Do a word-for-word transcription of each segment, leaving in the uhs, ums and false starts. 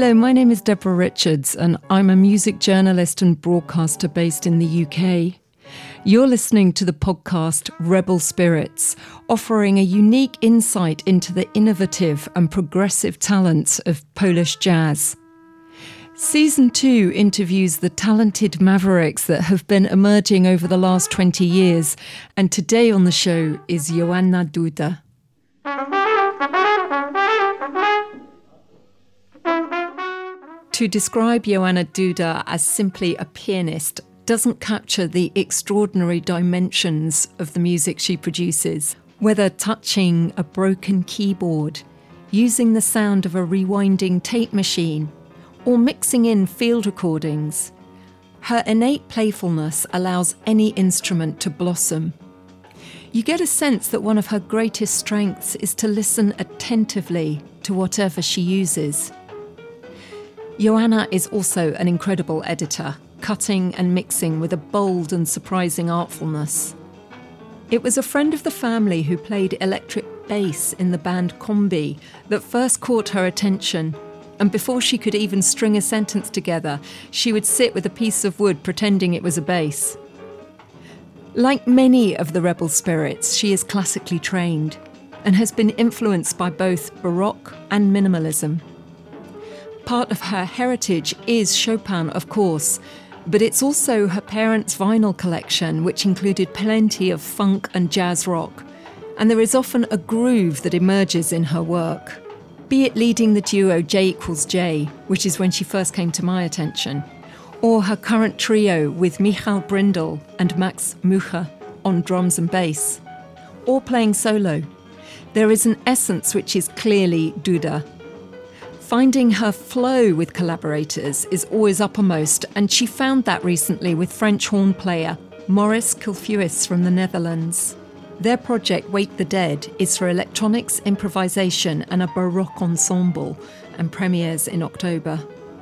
Hello, my name is Deborah Richards and I'm a music journalist and broadcaster based in the U K. You're listening to the podcast Rebel Spirits, offering a unique insight into the innovative and progressive talents of Polish jazz. Season two interviews the talented mavericks that have been emerging over the last twenty years, and today on the show is Joanna Duda. To describe Joanna Duda as simply a pianist doesn't capture the extraordinary dimensions of the music she produces, whether touching a broken keyboard, using the sound of a rewinding tape machine, or mixing in field recordings. Her innate playfulness allows any instrument to blossom. You get a sense that one of her greatest strengths is to listen attentively to whatever she uses. Joanna is also an incredible editor, cutting and mixing with a bold and surprising artfulness. It was a friend of the family who played electric bass in the band Combi that first caught her attention, and before she could even string a sentence together, she would sit with a piece of wood pretending it was a bass. Like many of the Rebel Spirits, she is classically trained and has been influenced by both Baroque and minimalism. Part of her heritage is Chopin, of course, but it's also her parents' vinyl collection, which included plenty of funk and jazz rock, and there is often a groove that emerges in her work, be it leading the duo J equals J, which is when she first came to my attention, or her current trio with Michal Brindle and Max Mucha on drums and bass, or playing solo. There is an essence which is clearly Duda. Finding her flow with collaborators is always uppermost, and she found that recently with French horn player Maurice Kulfuis from the Netherlands. Their project Wake the Dead is for electronics, improvisation and a Baroque ensemble, and premieres in October.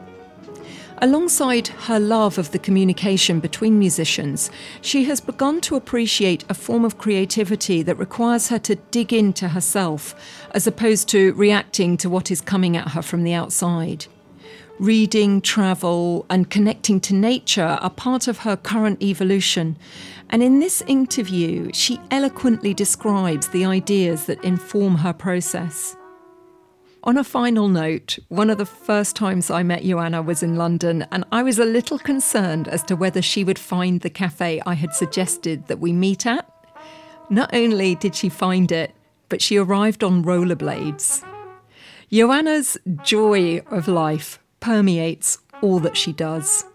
Alongside her love of the communication between musicians, she has begun to appreciate a form of creativity that requires her to dig into herself, as opposed to reacting to what is coming at her from the outside. Reading, travel, and connecting to nature are part of her current evolution, and in this interview, she eloquently describes the ideas that inform her process. On a final note, one of the first times I met Joanna was in London, and I was a little concerned as to whether she would find the cafe I had suggested that we meet at. Not only did she find it, but she arrived on rollerblades. Joanna's joy of life permeates all that she does.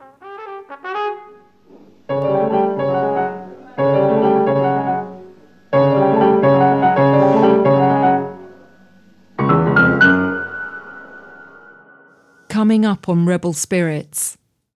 Coming up on Rebel Spirits.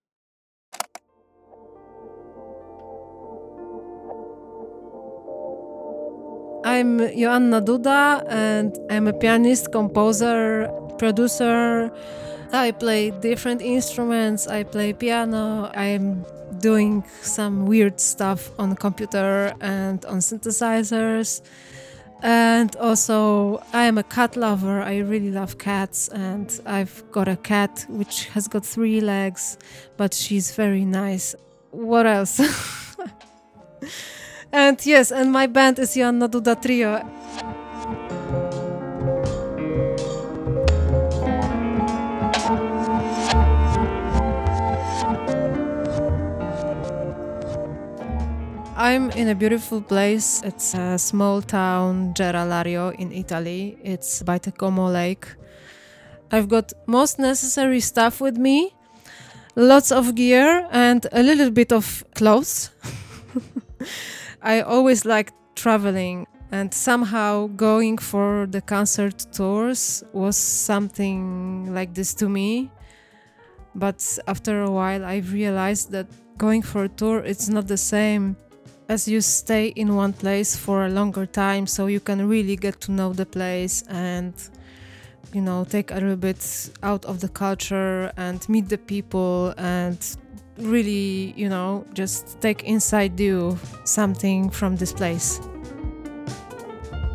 I'm Joanna Duda and I'm a pianist, composer, producer. I play different instruments. I play piano. I'm doing some weird stuff on the computer and on synthesizers. And also, I am a cat lover. I really love cats, and I've got a cat which has got three legs, but she's very nice. What else? And yes, and my band is Joanna Duda Trio. I'm in a beautiful place. It's a small town, Gera Lario in Italy. It's by the Como Lake. I've got most necessary stuff with me, lots of gear and a little bit of clothes. I always liked traveling, and somehow going for the concert tours was something like this to me. But after a while I realized that going for a tour, it's not the same as you stay in one place for a longer time, so you can really get to know the place and, you know, take a little bit out of the culture and meet the people and really, you know, just take inside you something from this place.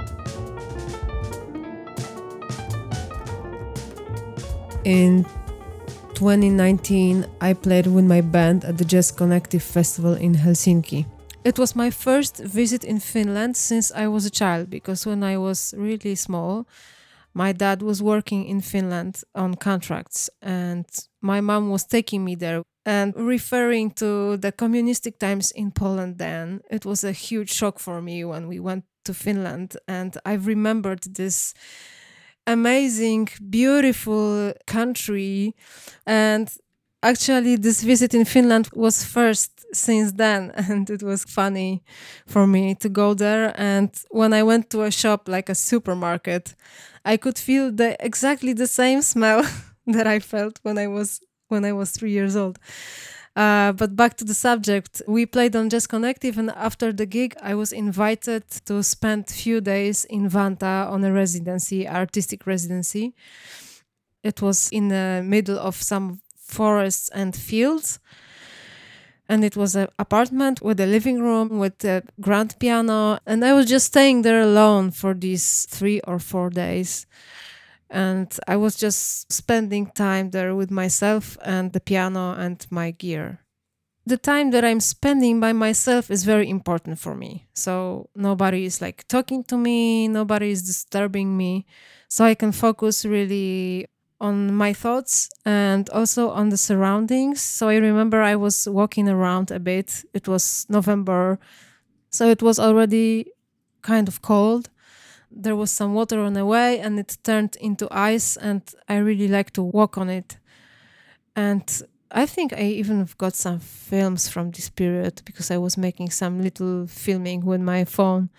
In twenty nineteen, I played with my band at the Jazz Connective Festival in Helsinki. It was my first visit in Finland since I was a child, because when I was really small, my dad was working in Finland on contracts and my mom was taking me there. And referring to the communistic times in Poland then, it was a huge shock for me when we went to Finland. And I remembered this amazing, beautiful country. And actually, this visit in Finland was first since then. And it was funny for me to go there. And when I went to a shop, like a supermarket, I could feel the exactly the same smell that I felt when I was when I was three years old. Uh, but back to the subject, we played on Jazz Connective, and after the gig, I was invited to spend a few days in Vantaa on a residency, artistic residency. It was in the middle of some forests and fields, and it was an apartment with a living room, with a grand piano, and I was just staying there alone for these three or four days. And I was just spending time there with myself and the piano and my gear. The time that I'm spending by myself is very important for me. So nobody is like talking to me, nobody is disturbing me. So I can focus really on my thoughts and also on the surroundings. So I remember I was walking around a bit. It was November, so it was already kind of cold. There was some water on the way and it turned into ice, and I really like to walk on it. And I think I even got some films from this period because I was making some little filming with my phone.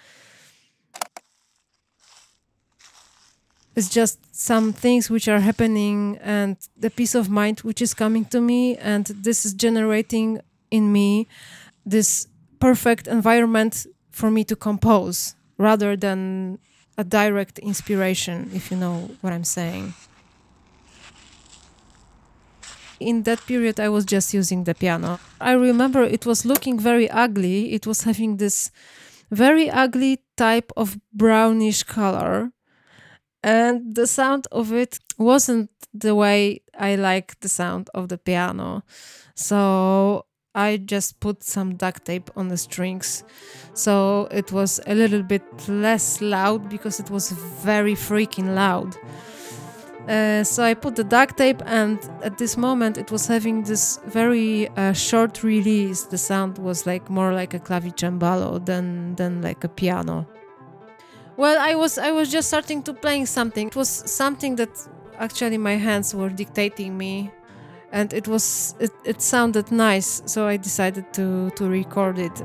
It's just some things which are happening and the peace of mind which is coming to me, and this is generating in me this perfect environment for me to compose rather than a direct inspiration, if you know what I'm saying. In that period, I was just using the piano. I remember it was looking very ugly. It was having this very ugly type of brownish color. And the sound of it wasn't the way I like the sound of the piano. So I just put some duct tape on the strings. So it was a little bit less loud because it was very freaking loud. Uh, so I put the duct tape, and at this moment it was having this very uh, short release. The sound was like more like a clavicembalo than than like a piano. Well, I was I was just starting to playing something. It was something that actually my hands were dictating me, and it was it, it sounded nice, so I decided to to record it.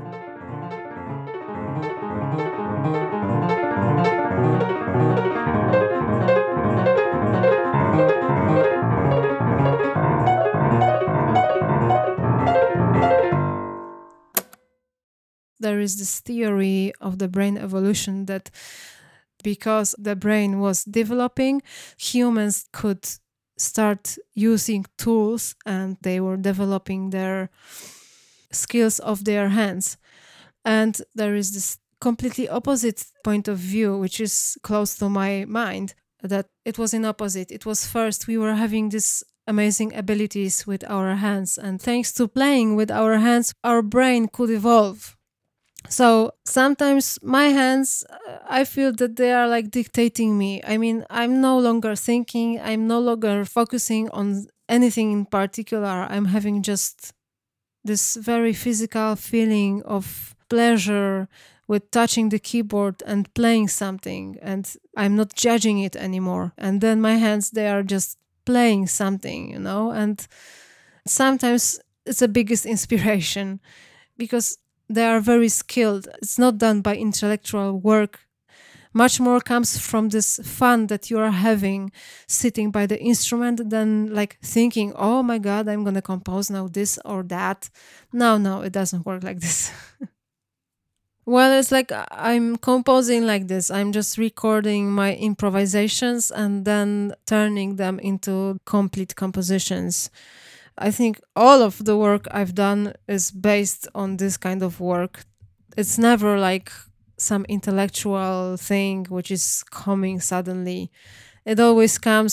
There is this theory of the brain evolution that because the brain was developing, humans could start using tools and they were developing their skills of their hands. And there is this completely opposite point of view, which is close to my mind, that it was in opposite. It was first we were having this amazing abilities with our hands, and thanks to playing with our hands, our brain could evolve. So sometimes my hands, I feel that they are like dictating me. I mean, I'm no longer thinking, I'm no longer focusing on anything in particular. I'm having just this very physical feeling of pleasure with touching the keyboard and playing something, and I'm not judging it anymore. And then my hands, they are just playing something, you know, and sometimes it's the biggest inspiration because they are very skilled. It's not done by intellectual work. Much more comes from this fun that you are having sitting by the instrument than like thinking, oh my God, I'm going to compose now this or that. No, no, it doesn't work like this. Well, it's like I'm composing like this. I'm just recording my improvisations and then turning them into complete compositions. I think all of the work I've done is based on this kind of work. It's never like some intellectual thing which is coming suddenly. It always comes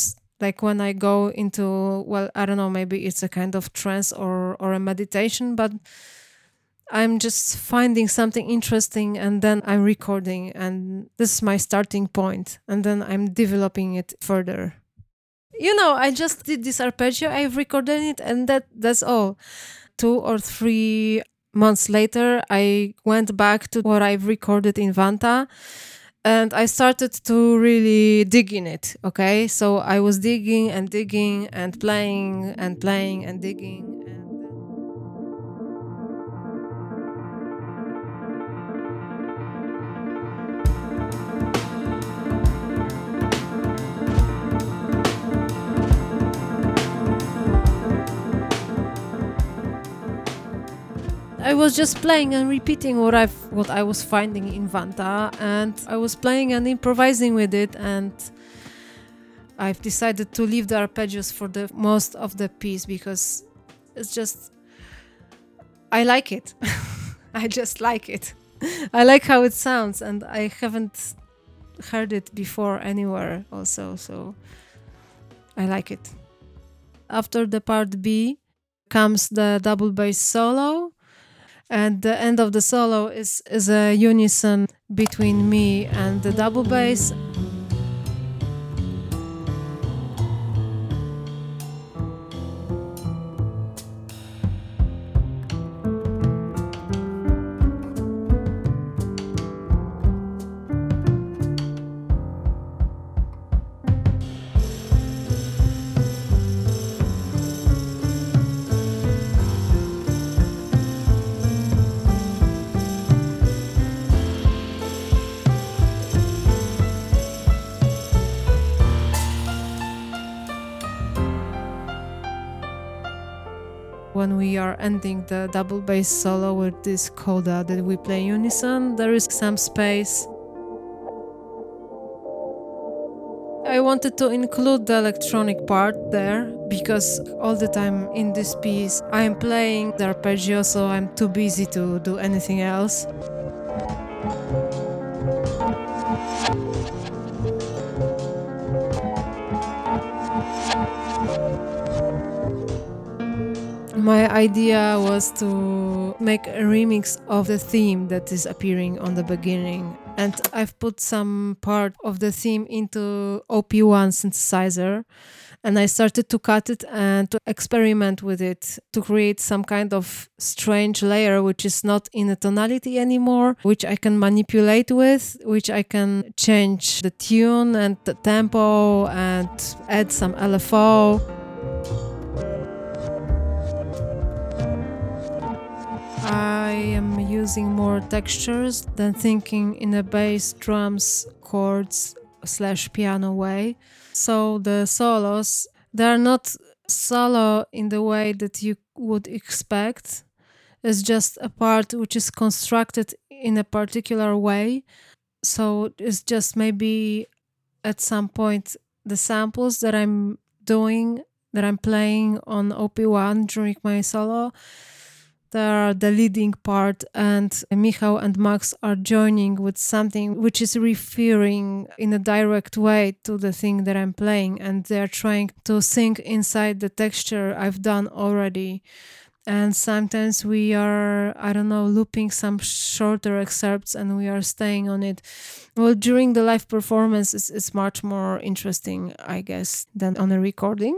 like when I go into, well, I don't know, maybe it's a kind of trance or or a meditation, but I'm just finding something interesting and then I'm recording, and this is my starting point, and then I'm developing it further. You know, I just did this arpeggio, I've recorded it, and that that's all. Two or three months later, I went back to what I've recorded in Vanta, and I started to really dig in it. Okay, so I was digging and digging and playing and playing and digging. And I was just playing and repeating what I've what I was finding in Vanta, and I was playing and improvising with it, and I've decided to leave the arpeggios for the most of the piece because it's just I like it. I just like it. I like how it sounds, and I haven't heard it before anywhere also, so I like it. After the part B comes the double bass solo. And the end of the solo is, is a unison between me and the double bass. When we are ending the double bass solo with this coda that we play unison, there is some space. I wanted to include the electronic part there because all the time in this piece I'm playing the arpeggio, so I'm too busy to do anything else. My idea was to make a remix of the theme that is appearing on the beginning, and I've put some part of the theme into O P one synthesizer, and I started to cut it and to experiment with it to create some kind of strange layer which is not in a tonality anymore, which I can manipulate with, which I can change the tune and the tempo and add some L F O. I am using more textures than thinking in a bass, drums, chords slash piano way. So the solos, they are not solo in the way that you would expect. It's just a part which is constructed in a particular way. So it's just maybe at some point the samples that I'm doing, that I'm playing on O P one during my solo, they are the leading part, and Michał and Max are joining with something which is referring in a direct way to the thing that I'm playing, and they're trying to sink inside the texture I've done already. And sometimes we are, I don't know, looping some shorter excerpts and we are staying on it. Well, during the live performance, it's, it's much more interesting, I guess, than on a recording.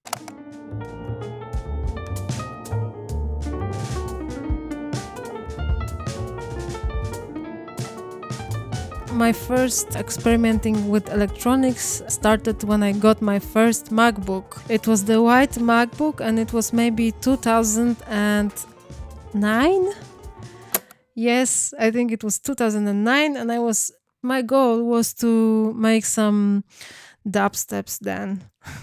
My first experimenting with electronics started when I got my first MacBook. It was the white MacBook, and it was maybe two thousand nine. Yes, I think it was two thousand nine, and I was my goal was to make some dubsteps then.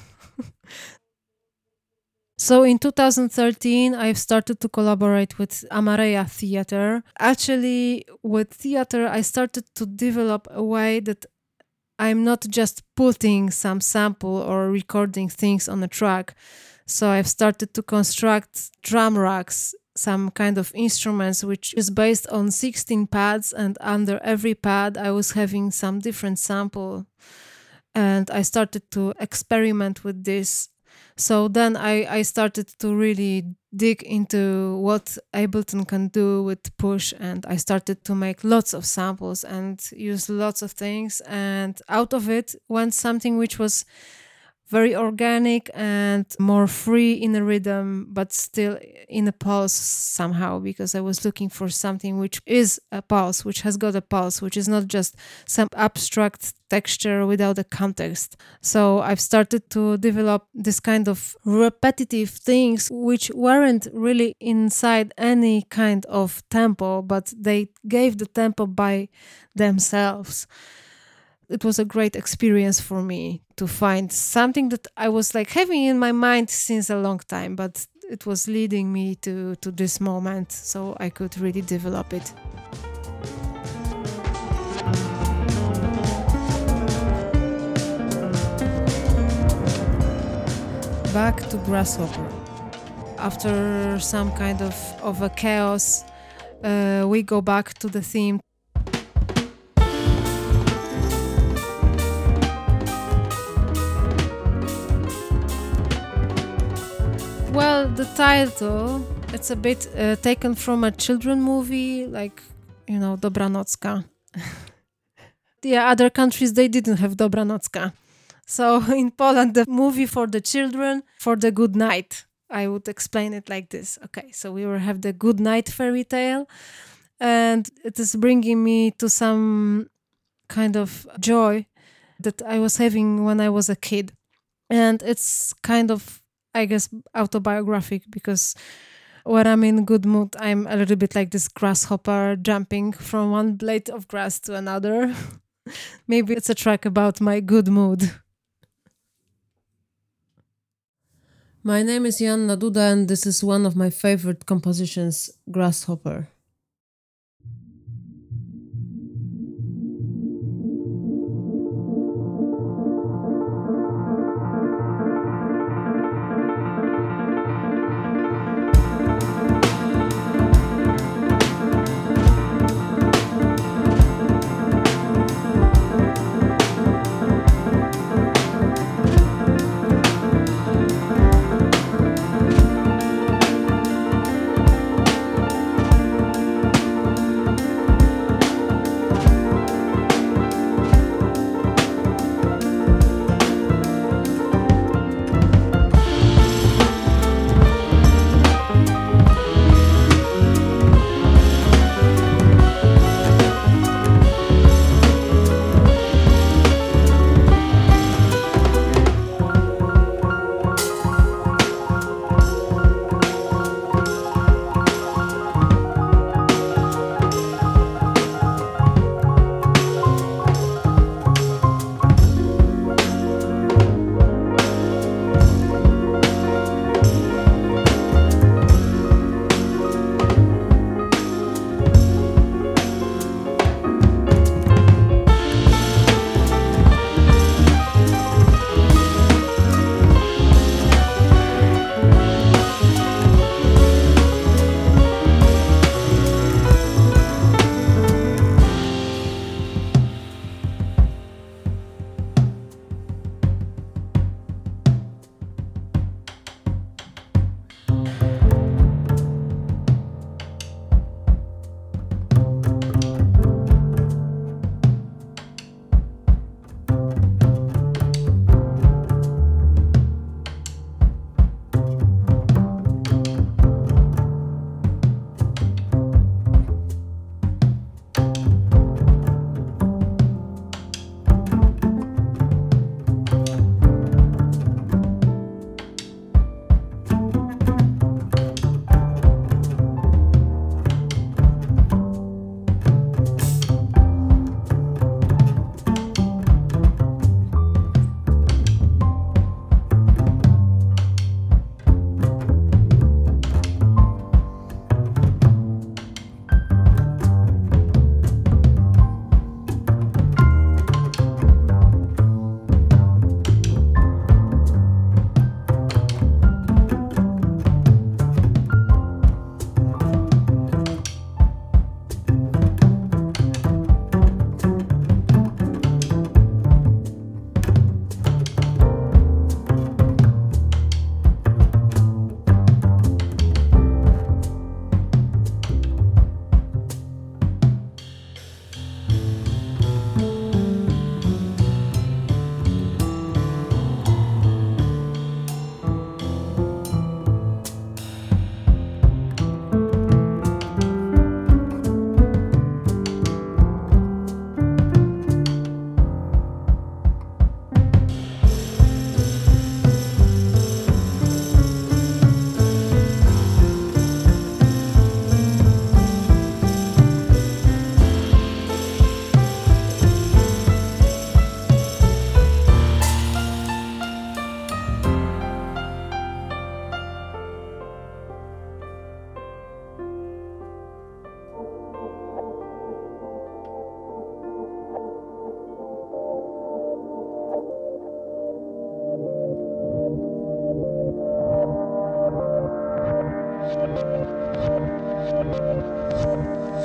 So in two thousand thirteen, I've started to collaborate with Amareya Theatre. Actually, with theatre, I started to develop a way that I'm not just putting some sample or recording things on a track. So I've started to construct drum racks, some kind of instruments, which is based on sixteen pads, and under every pad I was having some different sample. and I started to experiment with this. So then I, I started to really dig into what Ableton can do with Push, and I started to make lots of samples and use lots of things, and out of it went something which was very organic and more free in a rhythm, but still in a pulse somehow, because I was looking for something which is a pulse, which has got a pulse, which is not just some abstract texture without a context. So I've started to develop this kind of repetitive things which weren't really inside any kind of tempo, but they gave the tempo by themselves. It was a great experience for me to find something that I was like having in my mind since a long time, but it was leading me to, to this moment, so I could really develop it. Back to Grasshopper. After some kind of, of a chaos, uh, we go back to the theme. Well, the title, it's a bit uh, taken from a children movie, like, you know, Dobranocka. Yeah, other countries, they didn't have Dobranocka. So in Poland, the movie for the children, for the good night. I would explain it like this. Okay, so we will have the good night fairy tale, and it is bringing me to some kind of joy that I was having when I was a kid. And it's kind of, I guess, autobiographic, because when I'm in good mood, I'm a little bit like this grasshopper jumping from one blade of grass to another. Maybe it's a track about my good mood. My name is Joanna Duda, and this is one of my favorite compositions, Grasshopper.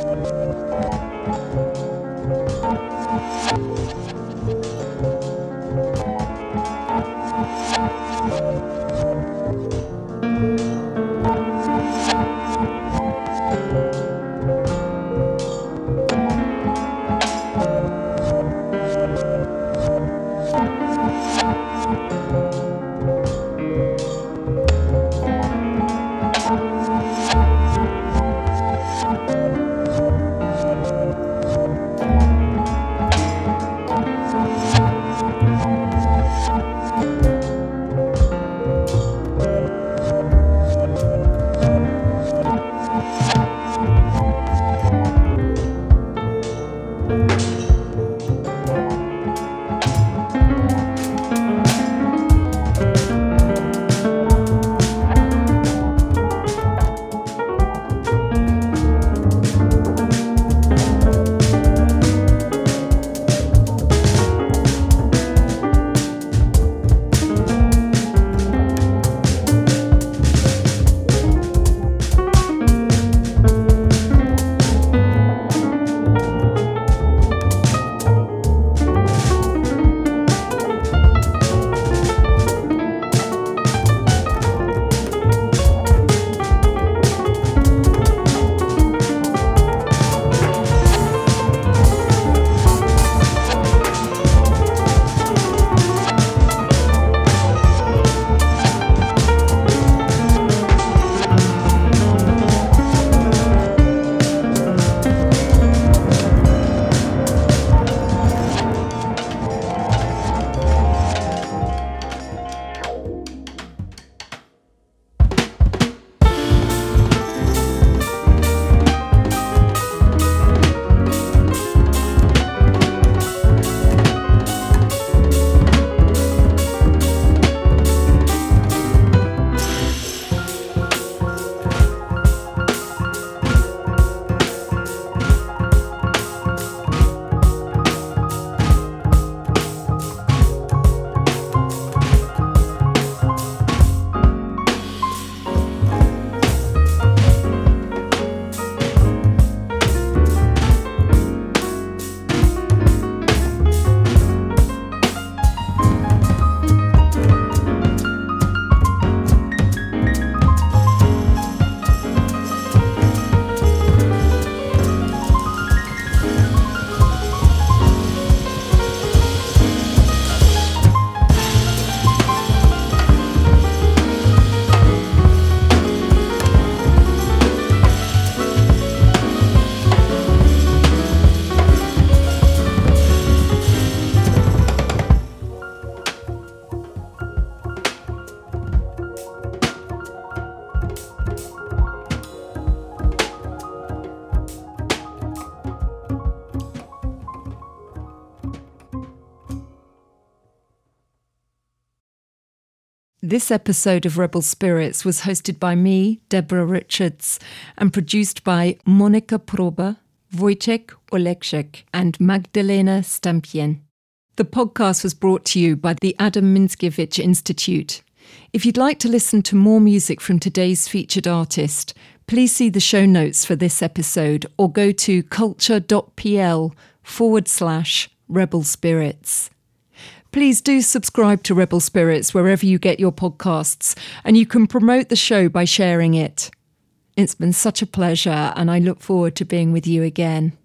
This episode of Rebel Spirits was hosted by me, Deborah Richards, and produced by Monika Proba, Wojciech Oleksiak, and Magdalena Stampien. The podcast was brought to you by the Adam Mickiewicz Institute. If you'd like to listen to more music from today's featured artist, please see the show notes for this episode or go to culture.pl forward slash Rebel Spirits. Please do subscribe to Rebel Spirits wherever you get your podcasts, and you can promote the show by sharing it. It's been such a pleasure, and I look forward to being with you again.